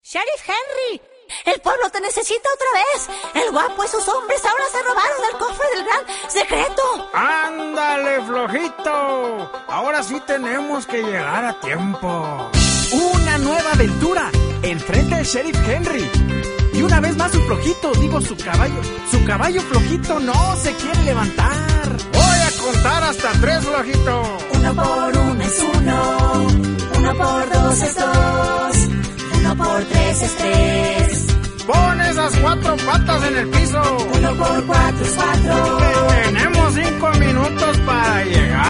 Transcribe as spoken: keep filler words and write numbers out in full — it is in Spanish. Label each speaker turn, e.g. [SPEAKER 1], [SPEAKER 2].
[SPEAKER 1] Sheriff Henry, el pueblo te necesita otra vez. El guapo y sus hombres ahora se robaron el cofre del gran secreto.
[SPEAKER 2] ¡Ándale, flojito! Ahora sí tenemos que llegar a tiempo.
[SPEAKER 3] Una nueva aventura enfrente del Sheriff Henry. Y una vez más su flojito, digo su caballo, su caballo flojito no se quiere levantar.
[SPEAKER 2] Voy a contar hasta tres, flojito.
[SPEAKER 1] Uno por uno es uno, uno por dos es dos, uno por tres es tres.
[SPEAKER 2] Pon esas cuatro patas en el piso.
[SPEAKER 1] Uno por cuatro es cuatro.
[SPEAKER 2] Tenemos cinco minutos para llegar.